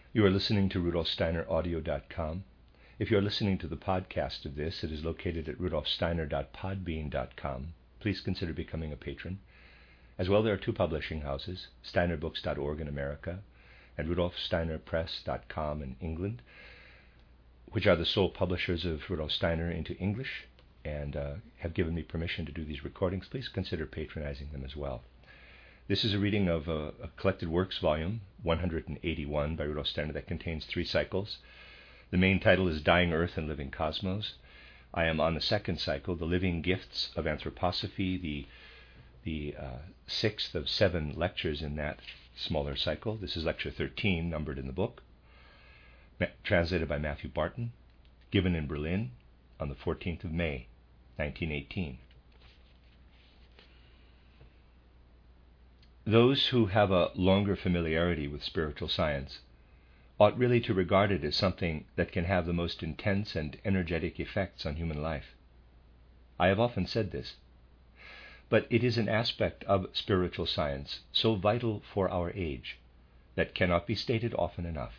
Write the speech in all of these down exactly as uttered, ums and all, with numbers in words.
You are listening to Rudolf Steiner Audio dot com. If you are listening to the podcast of this, it is located at Rudolf Steiner dot podbean dot com. Please consider becoming a patron. As well, there are two publishing houses, Steiner Books dot org in America and Rudolf Steiner Press dot com in England, which are the sole publishers of Rudolf Steiner into English and uh, have given me permission to do these recordings. Please consider patronizing them as well. This is a reading of a, a collected works volume, one hundred eighty-one, by Rudolf Steiner, that contains three cycles. The main title is Dying Earth and Living Cosmos. I am on the second cycle, The Living Gifts of Anthroposophy, the, the uh, sixth of seven lectures in that smaller cycle. This is lecture thirteen, numbered in the book, ma- translated by Matthew Barton, given in Berlin on the fourteenth of May, nineteen eighteen. Those who have a longer familiarity with spiritual science ought really to regard it as something that can have the most intense and energetic effects on human life. I have often said this, but it is an aspect of spiritual science so vital for our age that cannot be stated often enough.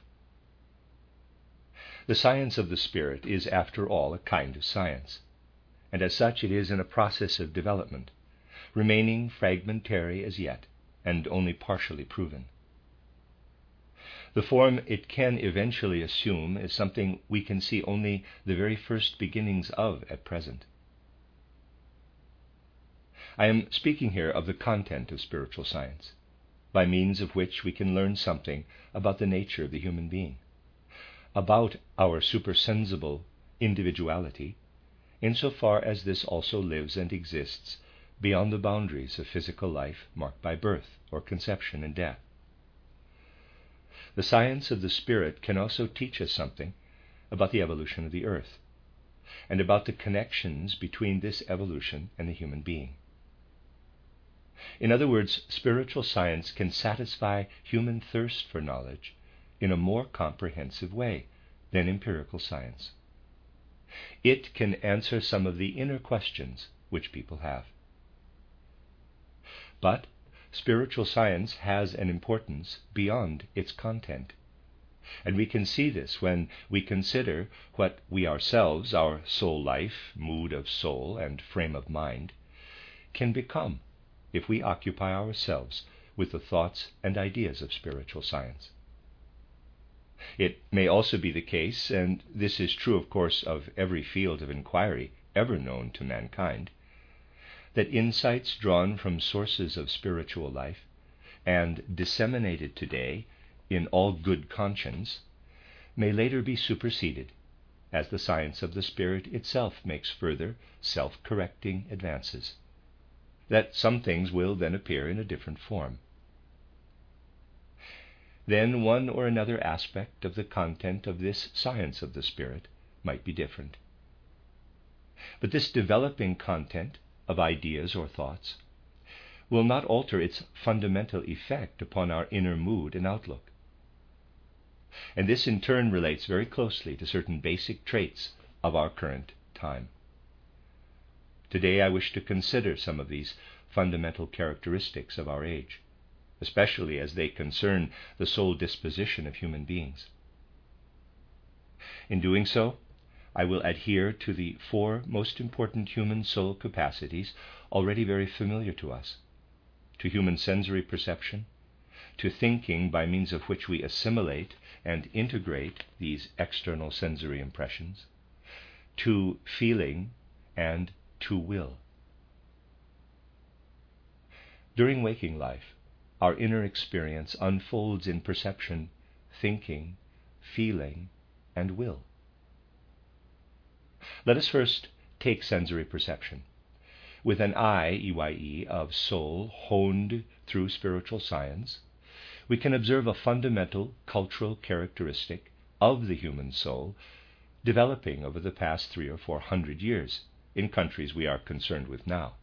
The science of the spirit is, after all, a kind of science, and as such it is in a process of development, remaining fragmentary as yet, and only partially proven. The form it can eventually assume is something we can see only the very first beginnings of at present. I am speaking here of the content of spiritual science, by means of which we can learn something about the nature of the human being, about our supersensible individuality, insofar as this also lives and exists beyond the boundaries of physical life marked by birth or conception and death. The science of the spirit can also teach us something about the evolution of the earth, and about the connections between this evolution and the human being. In other words, spiritual science can satisfy human thirst for knowledge in a more comprehensive way than empirical science. It can answer some of the inner questions which people have. But spiritual science has an importance beyond its content, and we can see this when we consider what we ourselves, our soul life, mood of soul, and frame of mind, can become if we occupy ourselves with the thoughts and ideas of spiritual science. It may also be the case, and this is true, of course, of every field of inquiry ever known to mankind, that insights drawn from sources of spiritual life and disseminated today in all good conscience may later be superseded as the science of the spirit itself makes further self-correcting advances, that some things will then appear in a different form. Then one or another aspect of the content of this science of the spirit might be different. But this developing content of ideas or thoughts will not alter its fundamental effect upon our inner mood and outlook. And this in turn relates very closely to certain basic traits of our current time. Today I wish to consider some of these fundamental characteristics of our age, especially as they concern the soul disposition of human beings. In doing so, I will adhere to the four most important human soul capacities already very familiar to us: to human sensory perception, to thinking by means of which we assimilate and integrate these external sensory impressions, to feeling, and to will. During waking life, our inner experience unfolds in perception, thinking, feeling, and will. Let us first take sensory perception. With an eye, E Y E, of soul honed through spiritual science, we can observe a fundamental cultural characteristic of the human soul developing over the past three or four hundred years in countries we are concerned with now.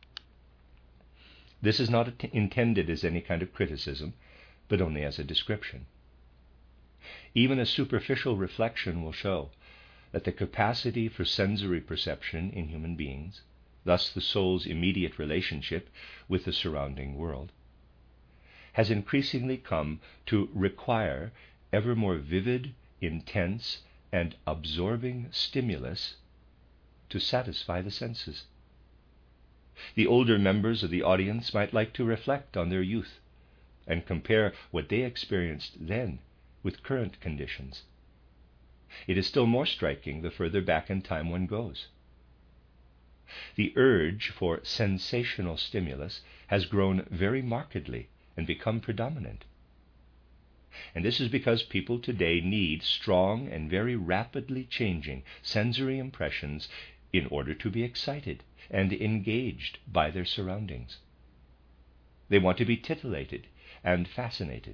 This is not intended as any kind of criticism, but only as a description. Even a superficial reflection will show that the capacity for sensory perception in human beings, thus the soul's immediate relationship with the surrounding world, has increasingly come to require ever more vivid, intense, and absorbing stimulus to satisfy the senses. The older members of the audience might like to reflect on their youth and compare what they experienced then with current conditions. It is still more striking the further back in time one goes. The urge for sensational stimulus has grown very markedly and become predominant. And this is because people today need strong and very rapidly changing sensory impressions in order to be excited and engaged by their surroundings. They want to be titillated and fascinated.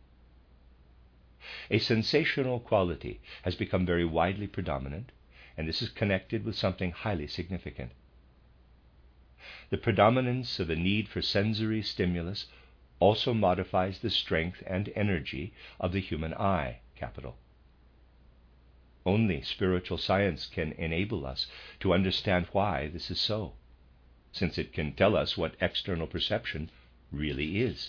A sensational quality has become very widely predominant, and this is connected with something highly significant. The predominance of a need for sensory stimulus also modifies the strength and energy of the human eye, capital. Only spiritual science can enable us to understand why this is so, since it can tell us what external perception really is.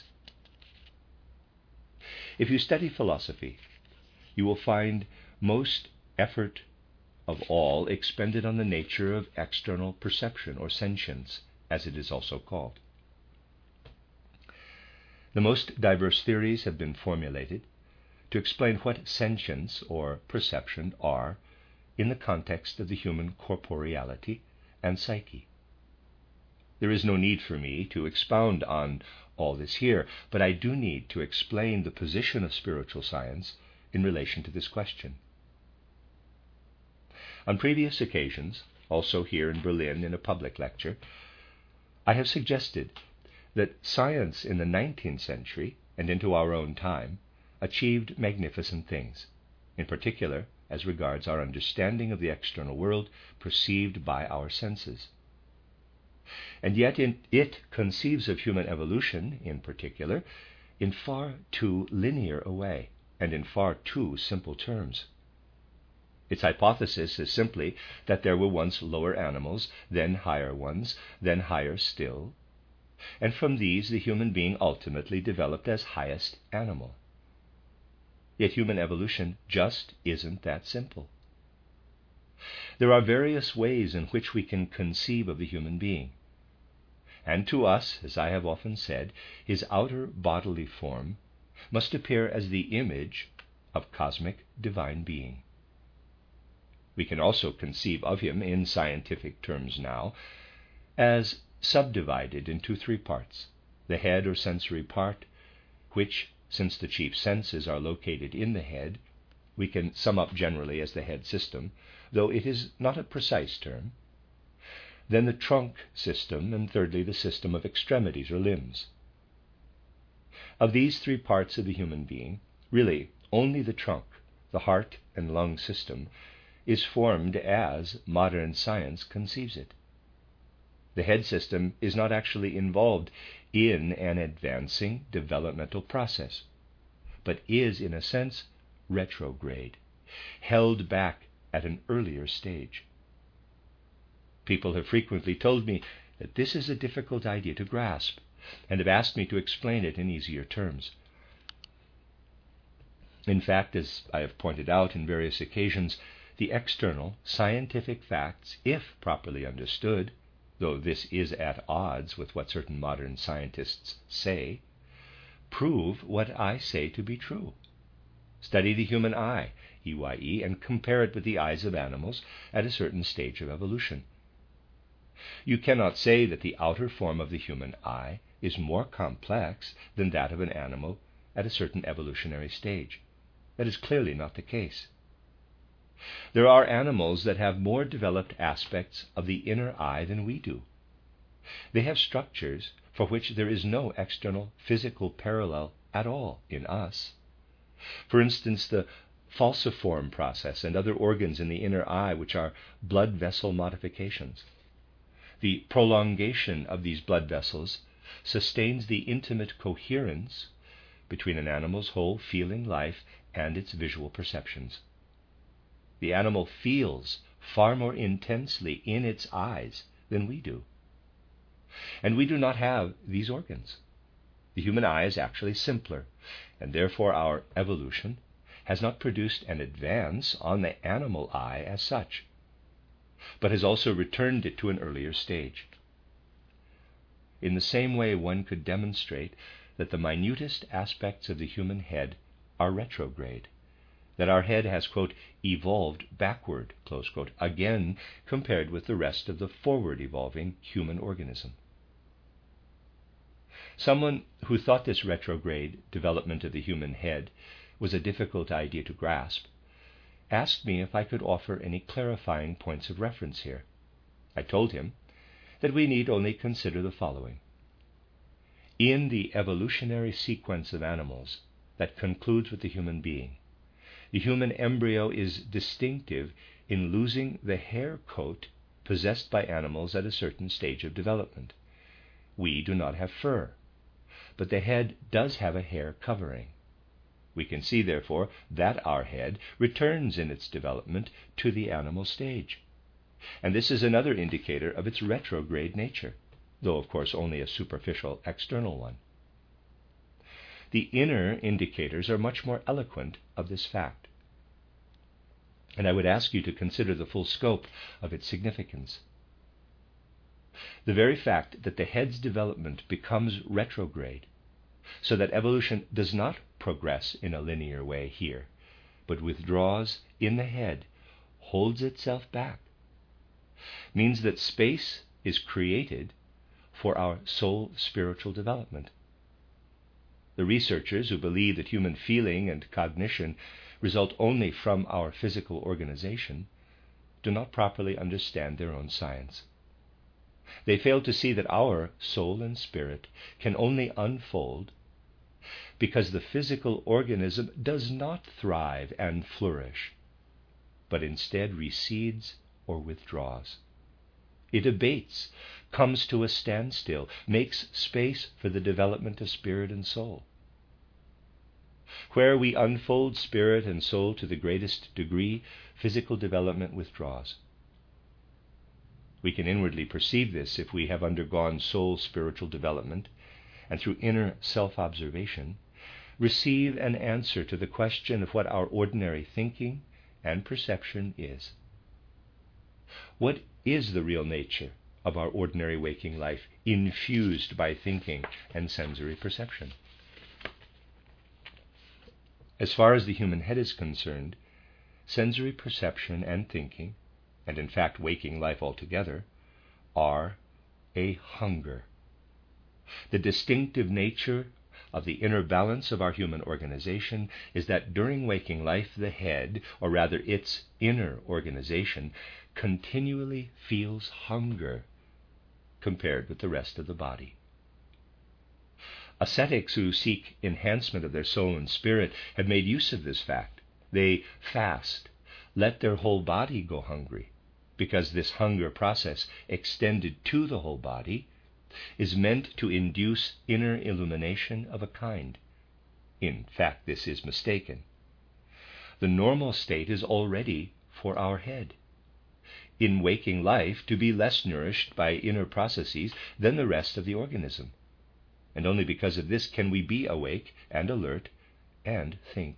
If you study philosophy, you will find most effort of all expended on the nature of external perception, or sentience, as it is also called. The most diverse theories have been formulated to explain what sentience or perception are in the context of the human corporeality and psyche. There is no need for me to expound on all this here, but I do need to explain the position of spiritual science in relation to this question. On previous occasions, also here in Berlin in a public lecture, I have suggested that science in the nineteenth century and into our own time achieved magnificent things, in particular as regards our understanding of the external world perceived by our senses. And yet in, it conceives of human evolution, in particular, in far too linear a way and in far too simple terms. Its hypothesis is simply that there were once lower animals, then higher ones, then higher still, and from these the human being ultimately developed as highest animal. Yet human evolution just isn't that simple. There are various ways in which we can conceive of the human being, and to us, as I have often said, his outer bodily form must appear as the image of cosmic divine being. We can also conceive of him in scientific terms now as subdivided into three parts: the head or sensory part, which, since the chief senses are located in the head, we can sum up generally as the head system, though it is not a precise term; then the trunk system, and thirdly the system of extremities or limbs. Of these three parts of the human being, really only the trunk, the heart and lung system, is formed as modern science conceives it. The head system is not actually involved in an advancing developmental process, but is, in a sense, retrograde, held back at an earlier stage. People have frequently told me that this is a difficult idea to grasp, and have asked me to explain it in easier terms. In fact, as I have pointed out in various occasions, the external scientific facts, if properly understood, though this is at odds with what certain modern scientists say, prove what I say to be true. Study the human eye, E Y E, and compare it with the eyes of animals at a certain stage of evolution. You cannot say that the outer form of the human eye is more complex than that of an animal at a certain evolutionary stage. That is clearly not the case. There are animals that have more developed aspects of the inner eye than we do. They have structures for which there is no external physical parallel at all in us. For instance, the falciform process and other organs in the inner eye which are blood vessel modifications. The prolongation of these blood vessels sustains the intimate coherence between an animal's whole feeling life and its visual perceptions. The animal feels far more intensely in its eyes than we do. And we do not have these organs. The human eye is actually simpler, and therefore our evolution has not produced an advance on the animal I as such, but has also returned it to an earlier stage. In the same way, one could demonstrate that the minutest aspects of the human head are retrograde, that our head has, quote, evolved backward, close quote, again compared with the rest of the forward evolving human organism. Someone who thought this retrograde development of the human head was a difficult idea to grasp asked me if I could offer any clarifying points of reference here. I told him that we need only consider the following. In the evolutionary sequence of animals that concludes with the human being, the human embryo is distinctive in losing the hair coat possessed by animals at a certain stage of development. We do not have fur, but the head does have a hair covering. We can see, therefore, that our head returns in its development to the animal stage. And this is another indicator of its retrograde nature, though of course only a superficial external one. The inner indicators are much more eloquent of this fact, and I would ask you to consider the full scope of its significance. The very fact that the head's development becomes retrograde, so that evolution does not progress in a linear way here, but withdraws in the head, holds itself back, means that space is created for our soul spiritual development. The researchers who believe that human feeling and cognition result only from our physical organization do not properly understand their own science. They fail to see that our soul and spirit can only unfold because the physical organism does not thrive and flourish, but instead recedes or withdraws. It abates, comes to a standstill, makes space for the development of spirit and soul. Where we unfold spirit and soul to the greatest degree, physical development withdraws. We can inwardly perceive this if we have undergone soul spiritual development, and through inner self-observation, receive an answer to the question of what our ordinary thinking and perception is. What is the real nature of our ordinary waking life, infused by thinking and sensory perception? As far as the human head is concerned, sensory perception and thinking, and in fact waking life altogether, are a hunger. The distinctive nature of the inner balance of our human organization is that during waking life, the head, or rather its inner organization, continually feels hunger compared with the rest of the body. Ascetics who seek enhancement of their soul and spirit have made use of this fact. They fast, let their whole body go hungry, because this hunger process, extended to the whole body, is meant to induce inner illumination of a kind. In fact, this is mistaken. The normal state is already for our head, in waking life, to be less nourished by inner processes than the rest of the organism. And only because of this can we be awake and alert and think.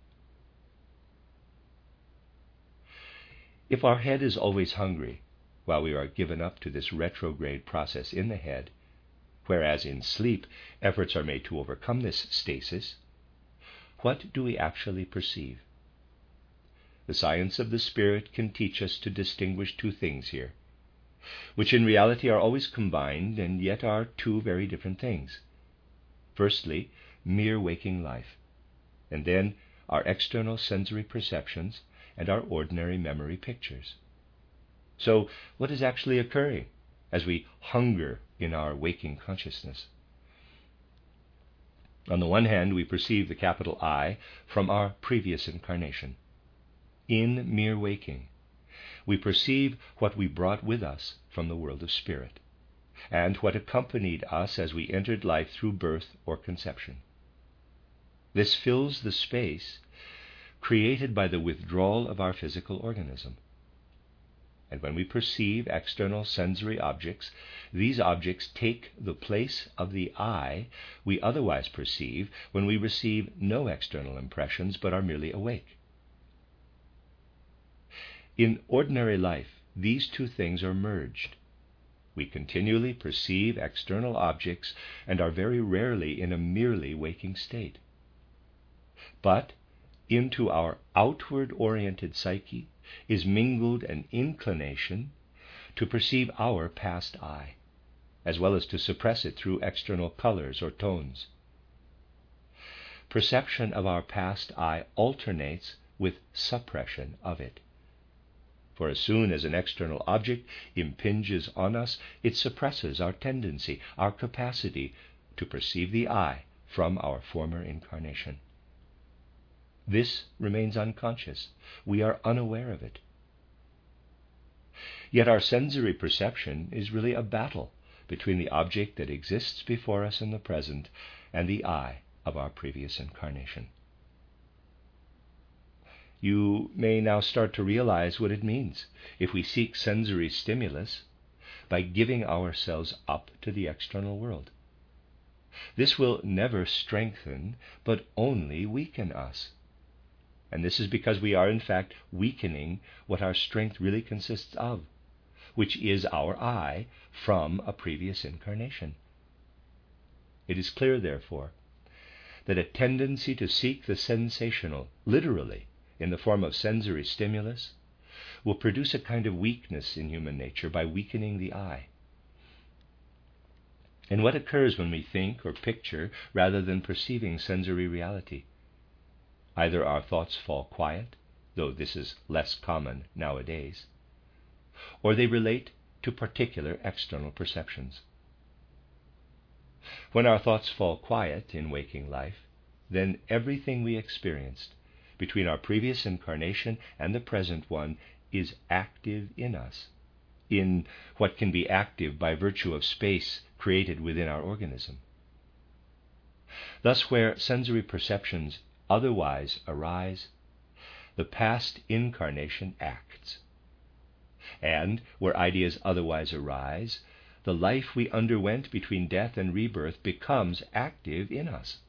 If our head is always hungry, while we are given up to this retrograde process in the head, whereas in sleep efforts are made to overcome this stasis, what do we actually perceive? The science of the spirit can teach us to distinguish two things here, which in reality are always combined and yet are two very different things. Firstly, mere waking life, and then our external sensory perceptions and our ordinary memory pictures. So, what is actually occurring as we hunger in our waking consciousness? On the one hand, we perceive the capital I from our previous incarnation. In mere waking, we perceive what we brought with us from the world of spirit, and what accompanied us as we entered life through birth or conception. This fills the space created by the withdrawal of our physical organism. And when we perceive external sensory objects, these objects take the place of the I we otherwise perceive when we receive no external impressions but are merely awake. In ordinary life, these two things are merged. We continually perceive external objects and are very rarely in a merely waking state. But into our outward-oriented psyche is mingled an inclination to perceive our past I, as well as to suppress it through external colors or tones. Perception of our past I alternates with suppression of it. For as soon as an external object impinges on us, it suppresses our tendency, our capacity to perceive the I from our former incarnation. This remains unconscious. We are unaware of it. Yet our sensory perception is really a battle between the object that exists before us in the present and the I of our previous incarnation. You may now start to realize what it means if we seek sensory stimulus by giving ourselves up to the external world. This will never strengthen, but only weaken us. And this is because we are in fact weakening what our strength really consists of, which is our I from a previous incarnation. It is clear, therefore, that a tendency to seek the sensational, literally, in the form of sensory stimulus, will produce a kind of weakness in human nature by weakening the I. And what occurs when we think or picture rather than perceiving sensory reality? Either our thoughts fall quiet, though this is less common nowadays, or they relate to particular external perceptions. When our thoughts fall quiet in waking life, then everything we experienced between our previous incarnation and the present one is active in us, in what can be active by virtue of space created within our organism. Thus, where sensory perceptions otherwise arise, the past incarnation acts. And where ideas otherwise arise, the life we underwent between death and rebirth becomes active in us.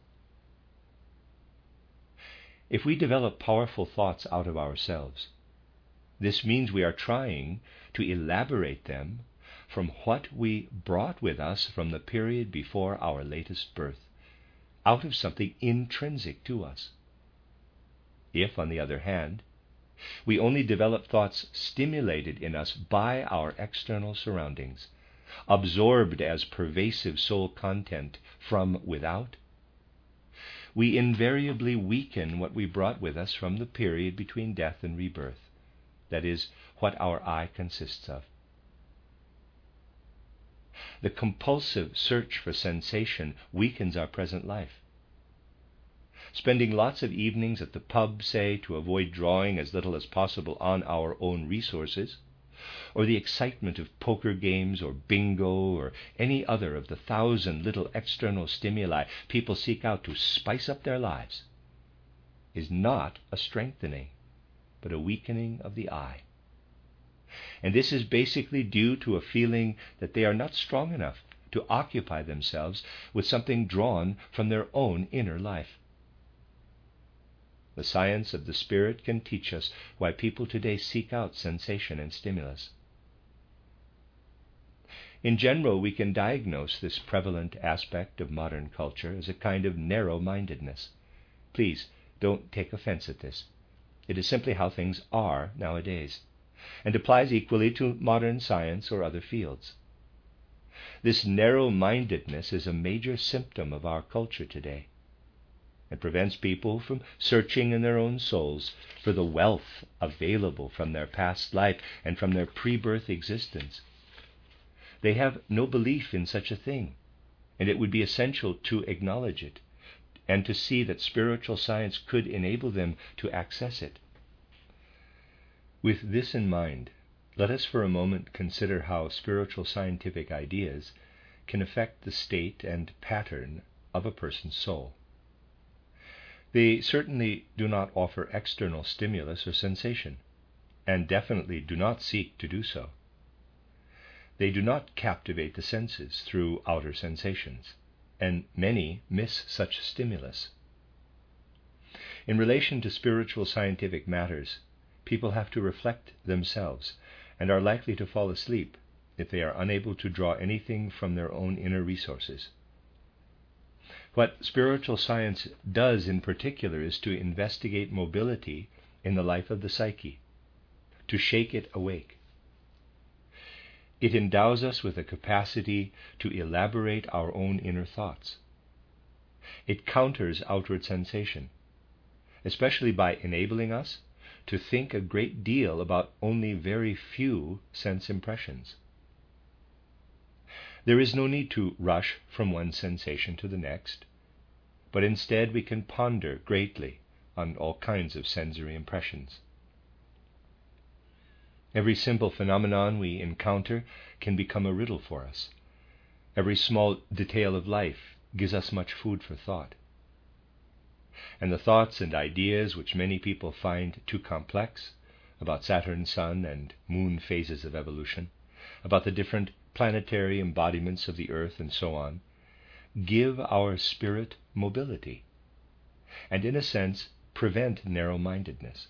If we develop powerful thoughts out of ourselves, this means we are trying to elaborate them from what we brought with us from the period before our latest birth, out of something intrinsic to us. If, on the other hand, we only develop thoughts stimulated in us by our external surroundings, absorbed as pervasive soul content from without, we invariably weaken what we brought with us from the period between death and rebirth, that is, what our I consists of. The compulsive search for sensation weakens our present life. Spending lots of evenings at the pub, say, to avoid drawing as little as possible on our own resources, or the excitement of poker games or bingo or any other of the thousand little external stimuli people seek out to spice up their lives, is not a strengthening, but a weakening of the I. And this is basically due to a feeling that they are not strong enough to occupy themselves with something drawn from their own inner life. The science of the spirit can teach us why people today seek out sensation and stimulus. In general, we can diagnose this prevalent aspect of modern culture as a kind of narrow-mindedness. Please don't take offense at this. It is simply how things are nowadays, and applies equally to modern science or other fields. This narrow-mindedness is a major symptom of our culture today. It prevents people from searching in their own souls for the wealth available from their past life and from their pre-birth existence. They have no belief in such a thing, and it would be essential to acknowledge it and to see that spiritual science could enable them to access it. With this in mind, let us for a moment consider how spiritual scientific ideas can affect the state and pattern of a person's soul. They certainly do not offer external stimulus or sensation, and definitely do not seek to do so. They do not captivate the senses through outer sensations, and many miss such stimulus. In relation to spiritual scientific matters, people have to reflect themselves and are likely to fall asleep if they are unable to draw anything from their own inner resources. What spiritual science does in particular is to investigate mobility in the life of the psyche, to shake it awake. It endows us with a capacity to elaborate our own inner thoughts. It counters outward sensation, especially by enabling us to think a great deal about only very few sense impressions. There is no need to rush from one sensation to the next, but instead we can ponder greatly on all kinds of sensory impressions. Every simple phenomenon we encounter can become a riddle for us. Every small detail of life gives us much food for thought. And the thoughts and ideas which many people find too complex about Saturn, Sun, and Moon phases of evolution, about the different planetary embodiments of the Earth and so on, give our spirit mobility, and in a sense prevent narrow-mindedness.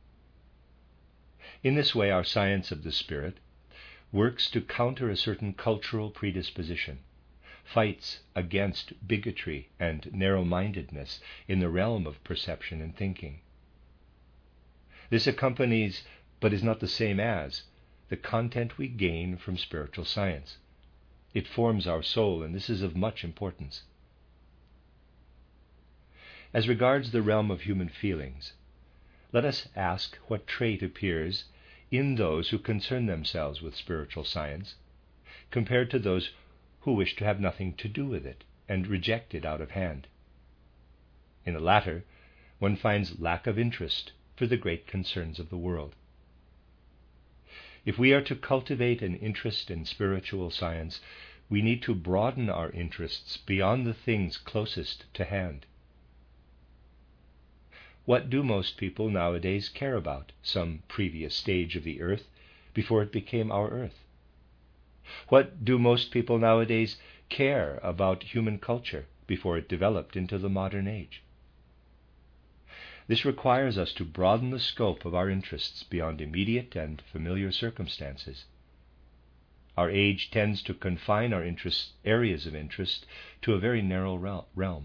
In this way, our science of the spirit works to counter a certain cultural predisposition, fights against bigotry and narrow-mindedness in the realm of perception and thinking. This accompanies, but is not the same as, the content we gain from spiritual science. It forms our soul, and this is of much importance. As regards the realm of human feelings, let us ask what trait appears in those who concern themselves with spiritual science, compared to those who wish to have nothing to do with it and reject it out of hand. In the latter, one finds lack of interest for the great concerns of the world. If we are to cultivate an interest in spiritual science, we need to broaden our interests beyond the things closest to hand. What do most people nowadays care about, some previous stage of the earth, before it became our earth? What do most people nowadays care about human culture before it developed into the modern age? This requires us to broaden the scope of our interests beyond immediate and familiar circumstances. Our age tends to confine our interest, areas of interest to a very narrow realm.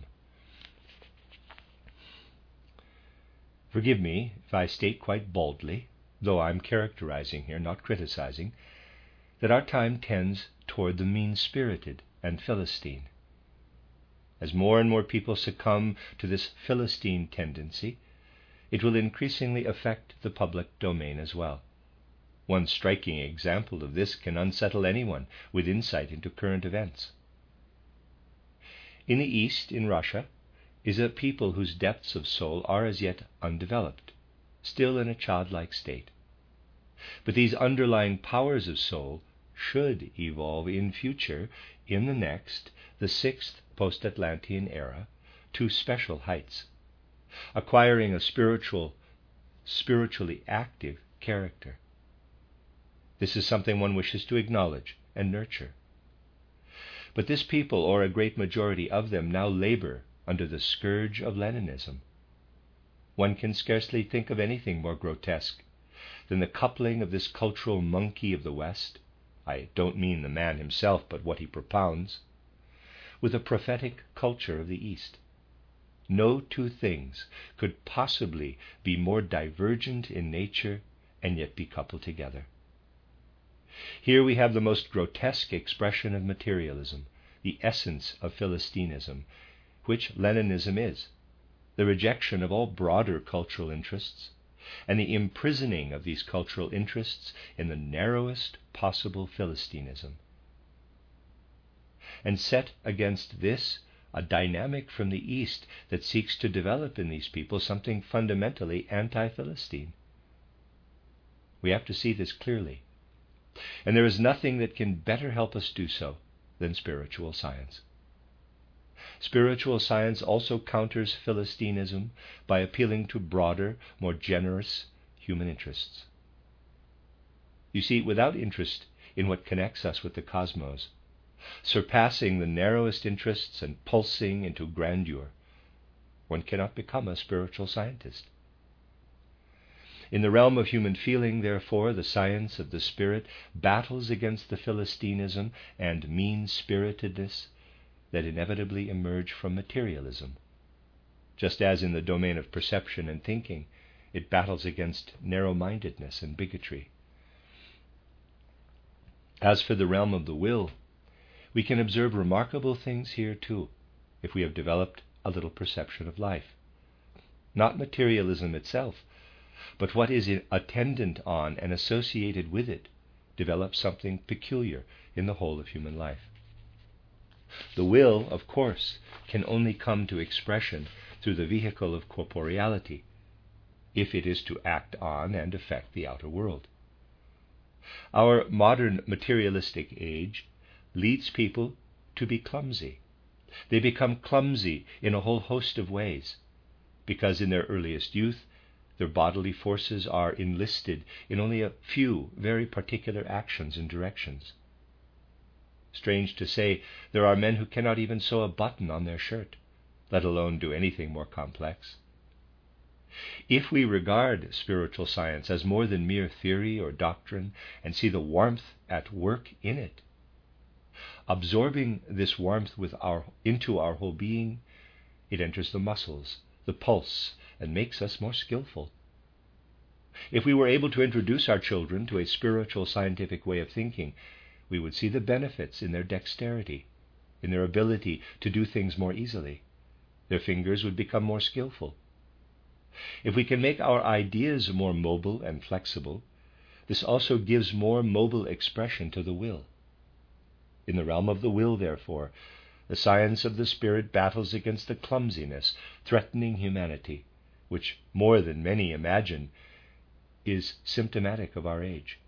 Forgive me if I state quite boldly, though I'm characterizing here, not criticizing, that our time tends toward the mean-spirited and Philistine. As more and more people succumb to this Philistine tendency, it will increasingly affect the public domain as well. One striking example of this can unsettle anyone with insight into current events. In the East, in Russia, is a people whose depths of soul are as yet undeveloped, still in a childlike state. But these underlying powers of soul should evolve in future, in the next, the sixth post-Atlantean era, to special heights, acquiring a spiritual, spiritually active character. This is something one wishes to acknowledge and nurture. But this people, or a great majority of them, now labor under the scourge of Leninism. One can scarcely think of anything more grotesque than the coupling of this cultural monkey of the West, I don't mean the man himself, but what he propounds, with a prophetic culture of the East. No two things could possibly be more divergent in nature and yet be coupled together. Here we have the most grotesque expression of materialism, the essence of Philistinism, which Leninism is, the rejection of all broader cultural interests, and the imprisoning of these cultural interests in the narrowest possible Philistinism. And set against this a dynamic from the East that seeks to develop in these people something fundamentally anti-Philistine. We have to see this clearly, and there is nothing that can better help us do so than spiritual science. Spiritual science also counters Philistinism by appealing to broader, more generous human interests. You see, without interest in what connects us with the cosmos, surpassing the narrowest interests and pulsing into grandeur, one cannot become a spiritual scientist. In the realm of human feeling, therefore, the science of the spirit battles against the Philistinism and mean-spiritedness that inevitably emerge from materialism, just as in the domain of perception and thinking it battles against narrow-mindedness and bigotry. As for the realm of the will, we can observe remarkable things here too, if we have developed a little perception of life. Not materialism itself, but what is attendant on and associated with it develops something peculiar in the whole of human life. The will, of course, can only come to expression through the vehicle of corporeality, if it is to act on and affect the outer world. Our modern materialistic age leads people to be clumsy. They become clumsy in a whole host of ways, because in their earliest youth their bodily forces are enlisted in only a few very particular actions and directions. Strange to say, there are men who cannot even sew a button on their shirt, let alone do anything more complex. If we regard spiritual science as more than mere theory or doctrine and see the warmth at work in it, absorbing this warmth with our, into our whole being, it enters the muscles, the pulse, and makes us more skillful. If we were able to introduce our children to a spiritual scientific way of thinking, we would see the benefits in their dexterity, in their ability to do things more easily. Their fingers would become more skillful. If we can make our ideas more mobile and flexible, this also gives more mobile expression to the will. In the realm of the will, therefore, the science of the spirit battles against the clumsiness threatening humanity, which, more than many imagine, is symptomatic of our age.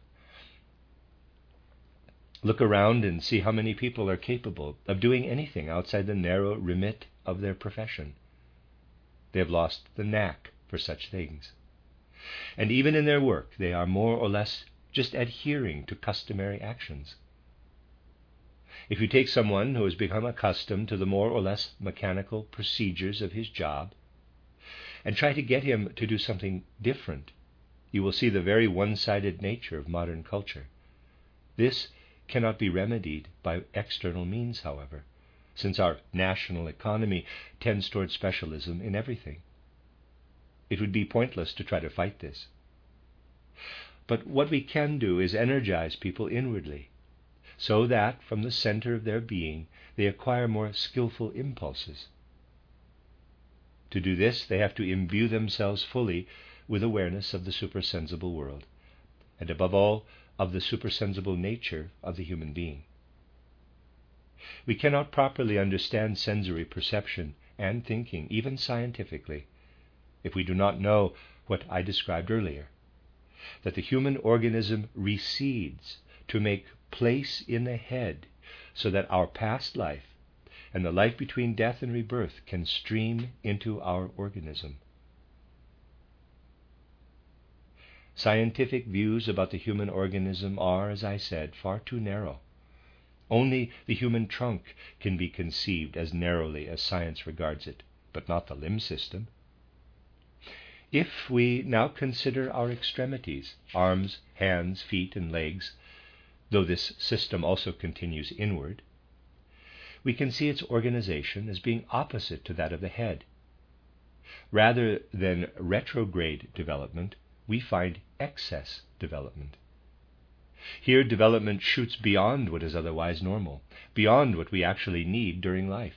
Look around and see how many people are capable of doing anything outside the narrow remit of their profession. They have lost the knack for such things. And even in their work, they are more or less just adhering to customary actions. If you take someone who has become accustomed to the more or less mechanical procedures of his job and try to get him to do something different, you will see the very one-sided nature of modern culture. This cannot be remedied by external means, however, since our national economy tends toward specialism in everything. It would be pointless to try to fight this. But what we can do is energize people inwardly, so that from the center of their being they acquire more skillful impulses. To do this, they have to imbue themselves fully with awareness of the supersensible world, and above all, of the supersensible nature of the human being. We cannot properly understand sensory perception and thinking, even scientifically, if we do not know what I described earlier, that the human organism recedes to make place in the head so that our past life and the life between death and rebirth can stream into our organism. Scientific views about the human organism are, as I said, far too narrow. Only the human trunk can be conceived as narrowly as science regards it, but not the limb system. If we now consider our extremities, arms, hands, feet, and legs, though this system also continues inward, we can see its organization as being opposite to that of the head. Rather than retrograde development, we find excess development. Here, development shoots beyond what is otherwise normal, beyond what we actually need during life.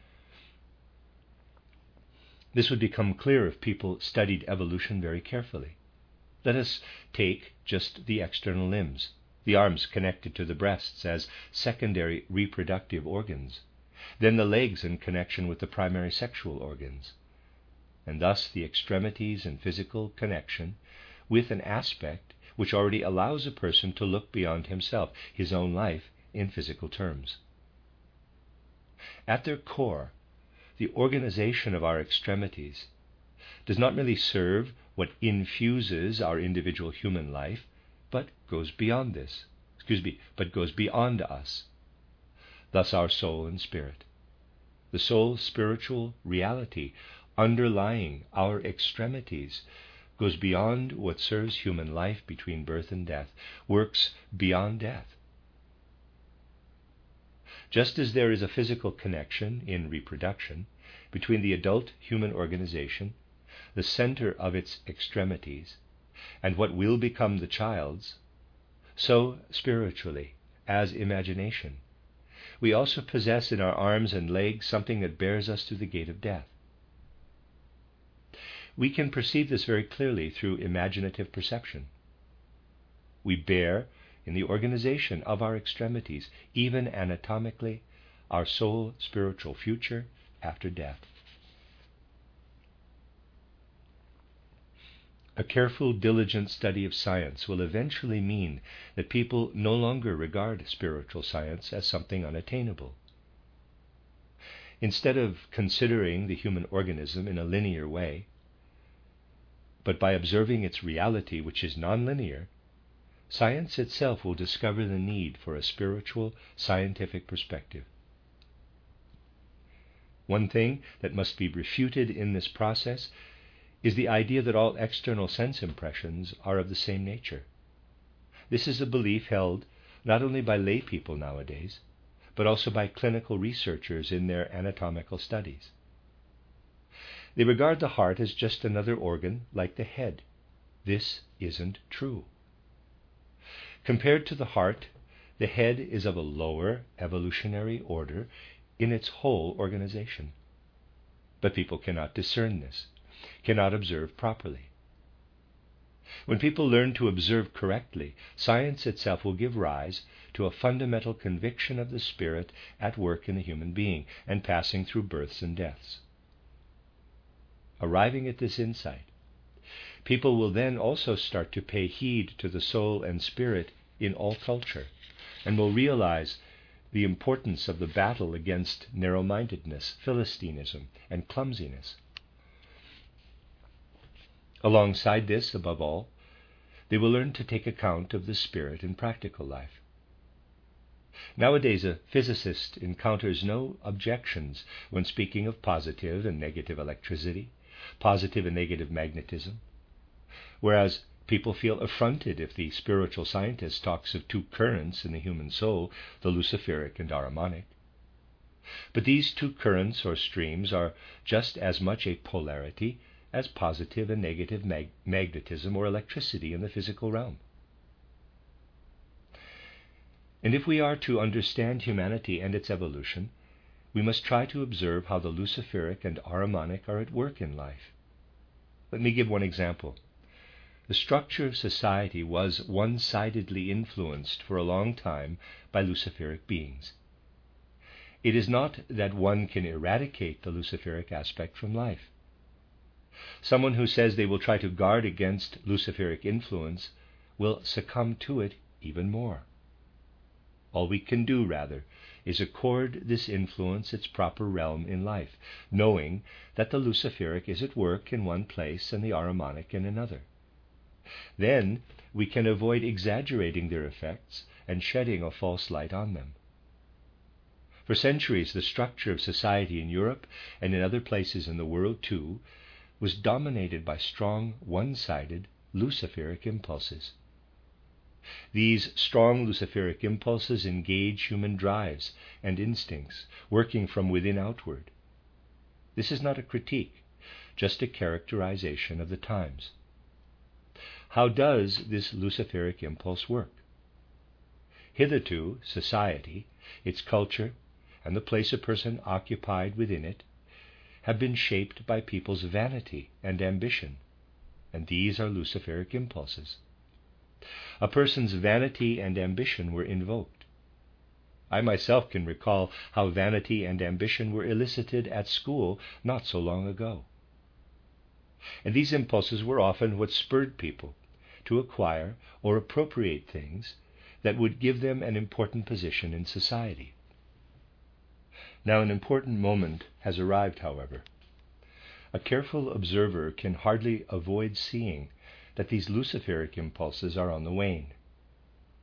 This would become clear if people studied evolution very carefully. Let us take just the external limbs, the arms connected to the breasts as secondary reproductive organs, then the legs in connection with the primary sexual organs, and thus the extremities in physical connection with an aspect which already allows a person to look beyond himself, his own life, in physical terms. At their core, the organization of our extremities does not merely serve what infuses our individual human life, but goes beyond this. Excuse me, but goes beyond us. Thus our soul and spirit. The soul spiritual reality underlying our extremities goes beyond what serves human life between birth and death, works beyond death. Just as there is a physical connection in reproduction between the adult human organization, the center of its extremities, and what will become the child's, so spiritually, as imagination, we also possess in our arms and legs something that bears us to the gate of death. We can perceive this very clearly through imaginative perception. We bear, in the organization of our extremities, even anatomically, our soul spiritual future after death. A careful, diligent study of science will eventually mean that people no longer regard spiritual science as something unattainable. Instead of considering the human organism in a linear way, but by observing its reality, which is nonlinear, science itself will discover the need for a spiritual, scientific perspective. One thing that must be refuted in this process is the idea that all external sense impressions are of the same nature. This is a belief held not only by lay people nowadays, but also by clinical researchers in their anatomical studies. They regard the heart as just another organ like the head. This isn't true. Compared to the heart, the head is of a lower evolutionary order in its whole organization. But people cannot discern this, cannot observe properly. When people learn to observe correctly, science itself will give rise to a fundamental conviction of the spirit at work in the human being and passing through births and deaths. Arriving at this insight, people will then also start to pay heed to the soul and spirit in all culture, and will realize the importance of the battle against narrow-mindedness, Philistinism, and clumsiness. Alongside this, above all, they will learn to take account of the spirit in practical life. Nowadays, a physicist encounters no objections when speaking of positive and negative electricity, positive and negative magnetism, whereas people feel affronted if the spiritual scientist talks of two currents in the human soul, the luciferic and Ahrimanic. But these two currents or streams are just as much a polarity as positive and negative mag- magnetism or electricity in the physical realm. And if we are to understand humanity and its evolution, we must try to observe how the luciferic and Ahrimanic are at work in life. Let me give one example. The structure of society was one-sidedly influenced for a long time by luciferic beings. It is not that one can eradicate the luciferic aspect from life. Someone who says they will try to guard against luciferic influence will succumb to it even more. All we can do, rather, is accord this influence its proper realm in life, knowing that the luciferic is at work in one place and the Ahrimanic in another. Then we can avoid exaggerating their effects and shedding a false light on them. For centuries, the structure of society in Europe and in other places in the world too was dominated by strong, one-sided luciferic impulses. These strong luciferic impulses engage human drives and instincts, working from within outward. This is not a critique, just a characterization of the times. How does this luciferic impulse work? Hitherto, society, its culture, and the place a person occupied within it have been shaped by people's vanity and ambition, and these are luciferic impulses. A person's vanity and ambition were invoked. I myself can recall how vanity and ambition were elicited at school not so long ago. And these impulses were often what spurred people to acquire or appropriate things that would give them an important position in society. Now, an important moment has arrived, however. A careful observer can hardly avoid seeing that these luciferic impulses are on the wane,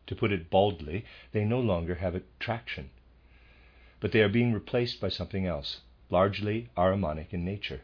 To put it baldly, they no longer have attraction, but they are being replaced by something else, largely Ahrimanic in nature.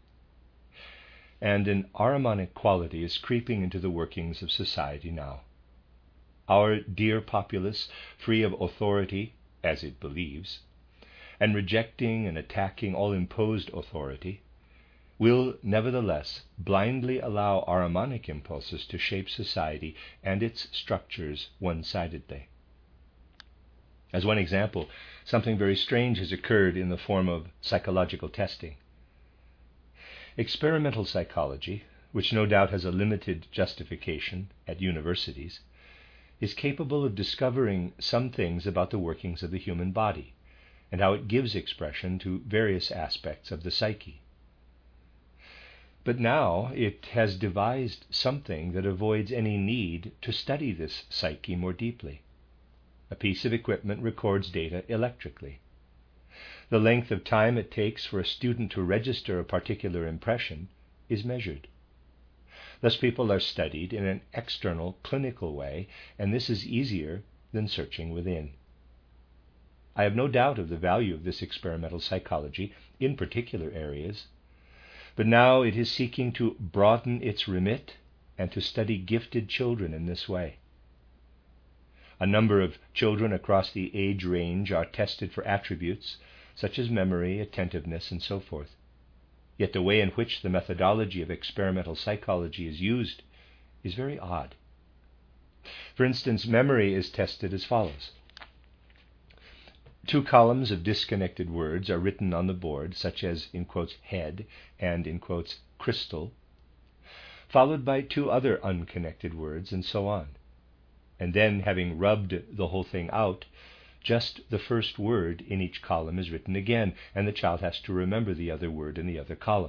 And an Ahrimanic quality is creeping into the workings of society now. Our dear populace, free of authority, as it believes, and rejecting and attacking all imposed authority, will nevertheless blindly allow Ahrimanic impulses to shape society and its structures one-sidedly. As one example, something very strange has occurred in the form of psychological testing. Experimental psychology, which no doubt has a limited justification at universities, is capable of discovering some things about the workings of the human body and how it gives expression to various aspects of the psyche. But now it has devised something that avoids any need to study this psyche more deeply. A piece of equipment records data electrically. The length of time it takes for a student to register a particular impression is measured. Thus people are studied in an external, clinical way, and this is easier than searching within. I have no doubt of the value of this experimental psychology in particular areas, but now it is seeking to broaden its remit and to study gifted children in this way. A number of children across the age range are tested for attributes such as memory, attentiveness, and so forth. Yet the way in which the methodology of experimental psychology is used is very odd. For instance, memory is tested as follows. Two columns of disconnected words are written on the board, such as, in quotes, head and, in quotes, crystal, followed by two other unconnected words, and so on. And then, having rubbed the whole thing out, just the first word in each column is written again, and the child has to remember the other word in the other column.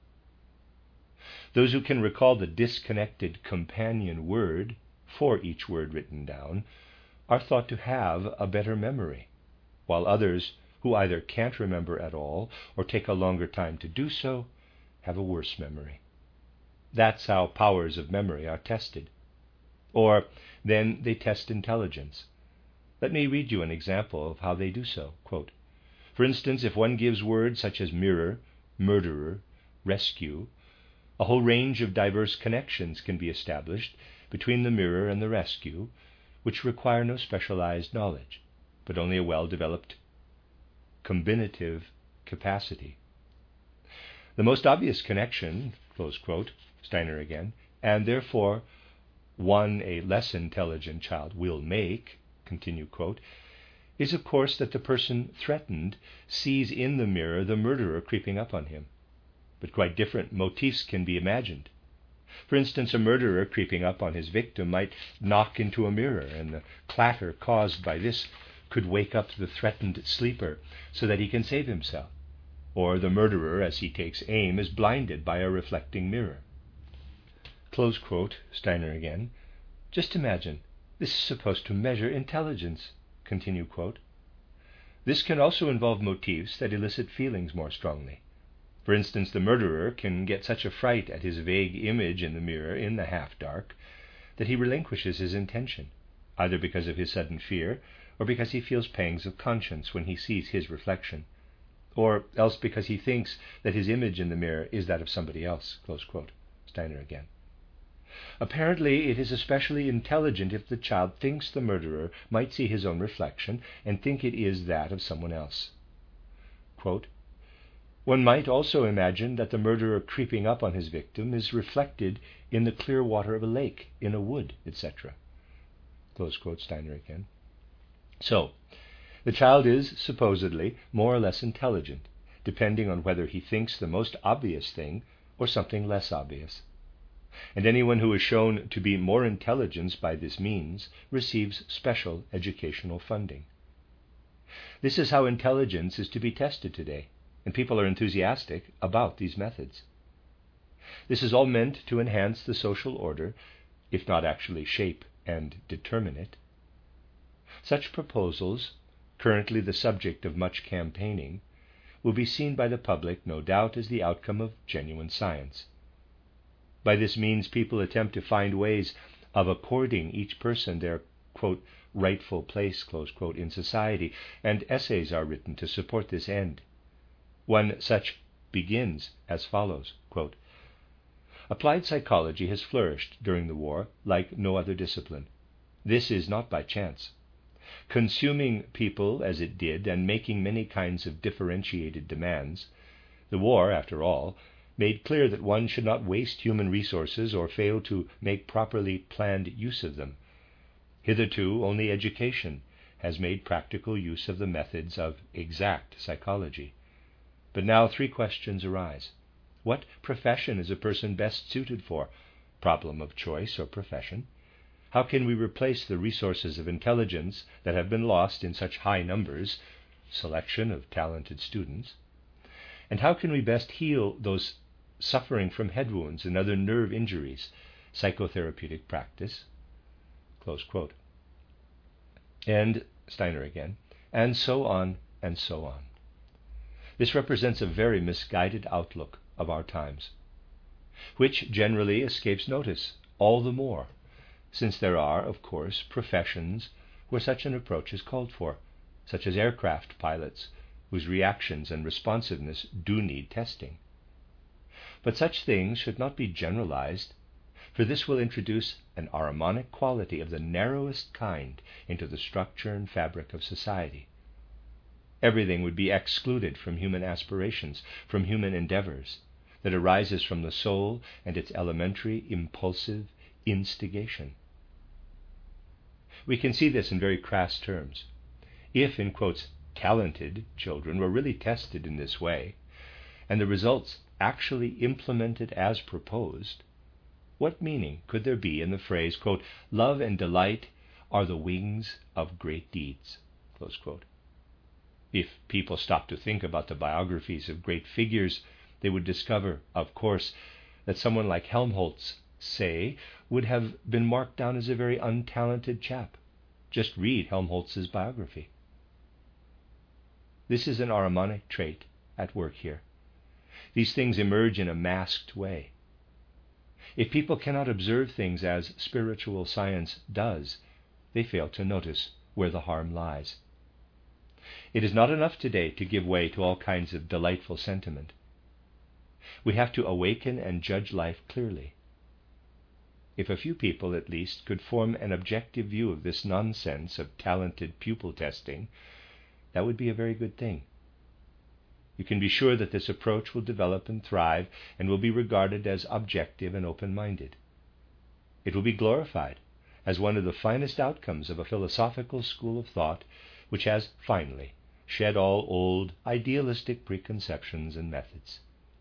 Those who can recall the disconnected companion word for each word written down are thought to have a better memory, while others, who either can't remember at all or take a longer time to do so, have a worse memory. That's how powers of memory are tested. Or, then, they test intelligence. Let me read you an example of how they do so. Quote, for instance, if one gives words such as mirror, murderer, rescue, a whole range of diverse connections can be established between the mirror and the rescue, which require no specialized knowledge, but only a well-developed combinative capacity. The most obvious connection, close quote, Steiner again, and therefore one a less intelligent child will make, continue quote, is of course that the person threatened sees in the mirror the murderer creeping up on him. But quite different motifs can be imagined. For instance, a murderer creeping up on his victim might knock into a mirror, and the clatter caused by this could wake up the threatened sleeper so that he can save himself. Or the murderer, as he takes aim, is blinded by a reflecting mirror. Close quote, Steiner again. Just imagine, this is supposed to measure intelligence, continue quote. This can also involve motifs that elicit feelings more strongly. For instance, the murderer can get such a fright at his vague image in the mirror in the half-dark that he relinquishes his intention, either because of his sudden fear or because he feels pangs of conscience when he sees his reflection, or else because he thinks that his image in the mirror is that of somebody else, close quote, Steiner again. Apparently, it is especially intelligent if the child thinks the murderer might see his own reflection and think it is that of someone else. Quote, one might also imagine that the murderer creeping up on his victim is reflected in the clear water of a lake, in a wood, et cetera. Close quote, Steiner again. So, the child is supposedly more or less intelligent, depending on whether he thinks the most obvious thing or something less obvious. And anyone who is shown to be more intelligent by this means receives special educational funding. This is how intelligence is to be tested today, and people are enthusiastic about these methods. This is all meant to enhance the social order, if not actually shape and determine it. Such proposals, currently the subject of much campaigning, will be seen by the public, no doubt, as the outcome of genuine science. By this means, people attempt to find ways of according each person their quote, rightful place, close quote, in society, and essays are written to support this end. One such begins as follows, quote, applied psychology has flourished during the war like no other discipline. This is not by chance. Consuming people as it did and making many kinds of differentiated demands, the war, after all, made clear that one should not waste human resources or fail to make properly planned use of them. Hitherto, only education has made practical use of the methods of exact psychology. But now three questions arise. What profession is a person best suited for? Problem of choice or profession. How can we replace the resources of intelligence that have been lost in such high numbers? Selection of talented students. And how can we best heal those suffering from head wounds and other nerve injuries? Psychotherapeutic practice. Close quote. And Steiner again, and so on and so on. This represents a very misguided outlook of our times, which generally escapes notice, all the more since there are, of course, professions where such an approach is called for, such as aircraft pilots, whose reactions and responsiveness do need testing. But such things should not be generalized, for this will introduce an Ahrimanic quality of the narrowest kind into the structure and fabric of society. Everything would be excluded from human aspirations, from human endeavors, that arises from the soul and its elementary, impulsive instigation. We can see this in very crass terms. If, in quotes, talented children were really tested in this way, and the results actually implemented as proposed, what meaning could there be in the phrase, quote, love and delight are the wings of great deeds, close quote? If people stopped to think about the biographies of great figures, they would discover, of course, that someone like Helmholtz, say, would have been marked down as a very untalented chap. Just read Helmholtz's biography. This is an Ahrimanic trait at work here. These things emerge in a masked way. If people cannot observe things as spiritual science does, they fail to notice where the harm lies. It is not enough today to give way to all kinds of delightful sentiment. We have to awaken and judge life clearly. If a few people, at least, could form an objective view of this nonsense of talented pupil testing, that would be a very good thing. You can be sure that this approach will develop and thrive and will be regarded as objective and open-minded. It will be glorified as one of the finest outcomes of a philosophical school of thought which has, finally, shed all old idealistic preconceptions and methods.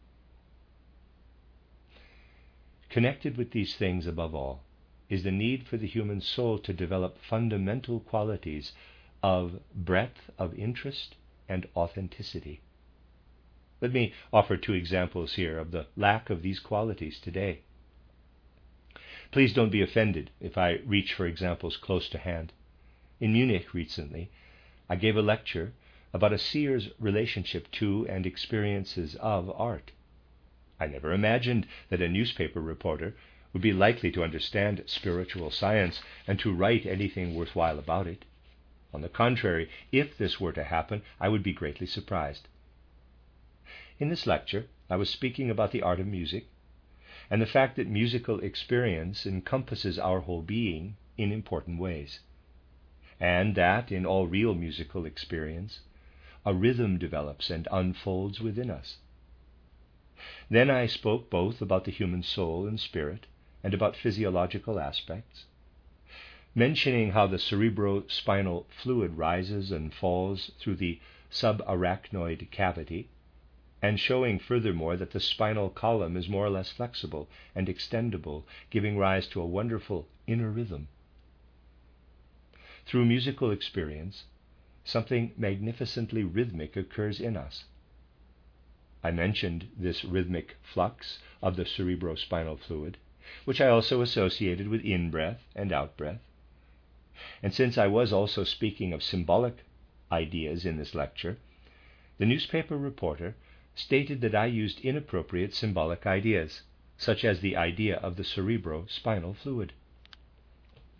Connected with these things above all is the need for the human soul to develop fundamental qualities of breadth of interest and authenticity. Let me offer two examples here of the lack of these qualities today. Please don't be offended if I reach for examples close to hand. In Munich recently, I gave a lecture about a seer's relationship to and experiences of art. I never imagined that a newspaper reporter would be likely to understand spiritual science and to write anything worthwhile about it. On the contrary, if this were to happen, I would be greatly surprised. In this lecture, I was speaking about the art of music and the fact that musical experience encompasses our whole being in important ways, and that in all real musical experience, a rhythm develops and unfolds within us. Then I spoke both about the human soul and spirit and about physiological aspects, mentioning how the cerebrospinal fluid rises and falls through the subarachnoid cavity, and showing furthermore that the spinal column is more or less flexible and extendable, giving rise to a wonderful inner rhythm. Through musical experience, something magnificently rhythmic occurs in us. I mentioned this rhythmic flux of the cerebrospinal fluid, which I also associated with in-breath and out-breath. And since I was also speaking of symbolic ideas in this lecture, the newspaper reporter stated that I used inappropriate symbolic ideas, such as the idea of the cerebrospinal fluid.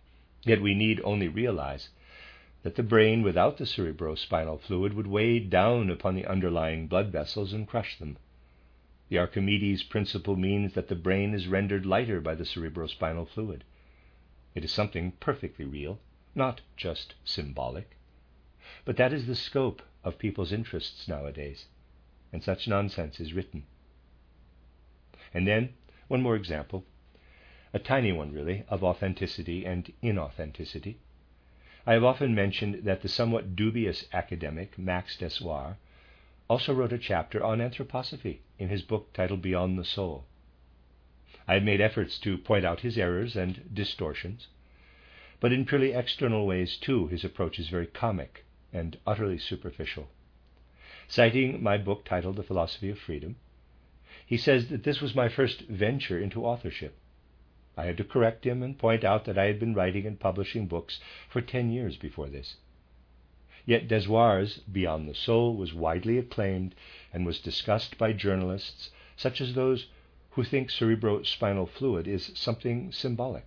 Yet we need only realize that the brain without the cerebrospinal fluid would weigh down upon the underlying blood vessels and crush them. The Archimedes principle means that the brain is rendered lighter by the cerebrospinal fluid. It is something perfectly real, not just symbolic. But that is the scope of people's interests nowadays, and such nonsense is written. And then, one more example, a tiny one really, of authenticity and inauthenticity. I have often mentioned that the somewhat dubious academic Max Dessoir also wrote a chapter on anthroposophy in his book titled Beyond the Soul. I have made efforts to point out his errors and distortions, but in purely external ways too his approach is very comic and utterly superficial. Citing my book titled The Philosophy of Freedom, he says that this was my first venture into authorship. I had to correct him and point out that I had been writing and publishing books for ten years before this. Yet Dessoir's Beyond the Soul was widely acclaimed and was discussed by journalists such as those who think cerebrospinal fluid is something symbolic.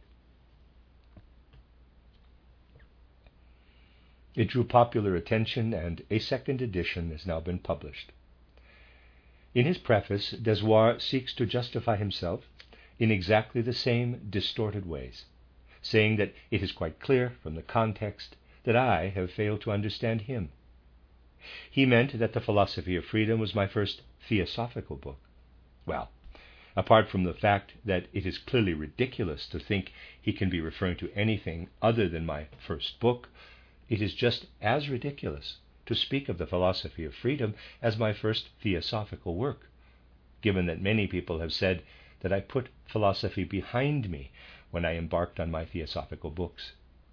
It drew popular attention, and a second edition has now been published. In his preface, Dessoir seeks to justify himself in exactly the same distorted ways, saying that it is quite clear from the context that I have failed to understand him. He meant that The Philosophy of Freedom was my first theosophical book. Well, apart from the fact that it is clearly ridiculous to think he can be referring to anything other than my first book, it is just as ridiculous to speak of The Philosophy of Freedom as my first theosophical work, given that many people have said that I put philosophy behind me when I embarked on my theosophical books.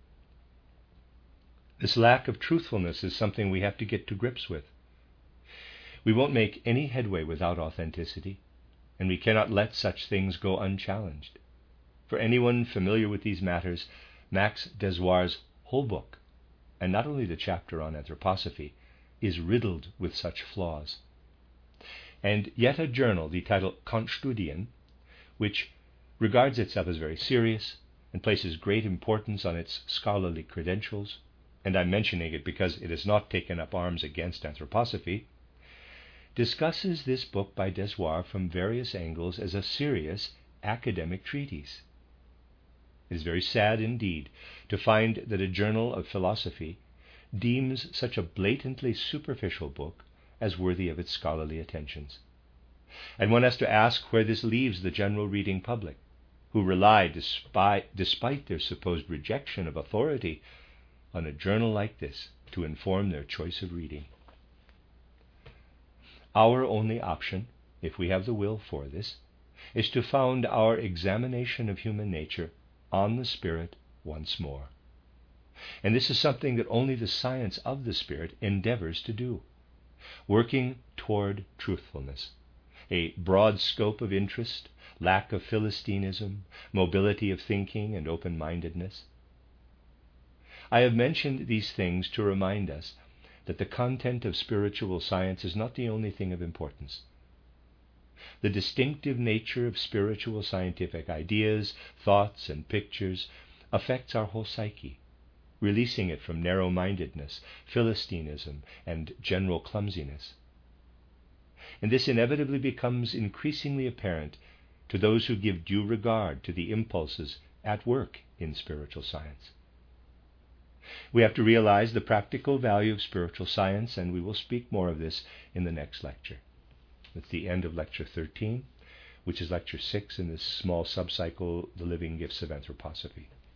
This lack of truthfulness is something we have to get to grips with. We won't make any headway without authenticity, and we cannot let such things go unchallenged. For anyone familiar with these matters, Max Dessoir's whole book, and not only the chapter on anthroposophy, is riddled with such flaws. And yet a journal, the title Kantstudien, which regards itself as very serious and places great importance on its scholarly credentials, and I'm mentioning it because it has not taken up arms against anthroposophy, discusses this book by Dessoir from various angles as a serious academic treatise. It is very sad indeed to find that a journal of philosophy deems such a blatantly superficial book as worthy of its scholarly attentions. And one has to ask where this leaves the general reading public, who rely, despite, despite their supposed rejection of authority, on a journal like this to inform their choice of reading. Our only option, if we have the will for this, is to found our examination of human nature on the Spirit once more. And this is something that only the science of the Spirit endeavors to do, working toward truthfulness, a broad scope of interest, lack of Philistinism, mobility of thinking, and open-mindedness. I have mentioned these things to remind us that the content of spiritual science is not the only thing of importance. The distinctive nature of spiritual scientific ideas, thoughts, and pictures affects our whole psyche, releasing it from narrow-mindedness, Philistinism, and general clumsiness. And this inevitably becomes increasingly apparent to those who give due regard to the impulses at work in spiritual science. We have to realize the practical value of spiritual science, and we will speak more of this in the next lecture. That's the end of Lecture thirteen, which is Lecture six in this small subcycle, The Living Gifts of Anthroposophy.